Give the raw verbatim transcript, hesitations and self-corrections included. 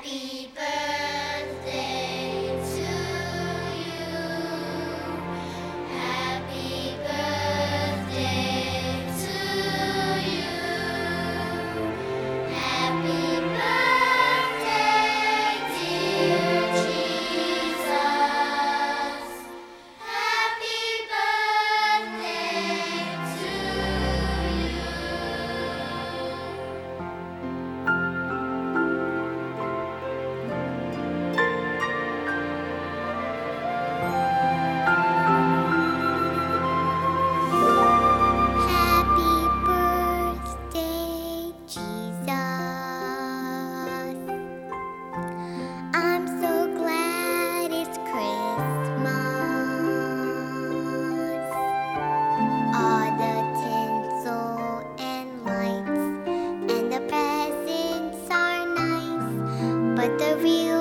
Happy birthday to you. Happy birthday to you. Happy birthday, dear Jesus. Happy birthday to you. Happy birthday, Jesus. I'm so glad it's Christmas. All the tinsel and lights and the presents are nice, but the real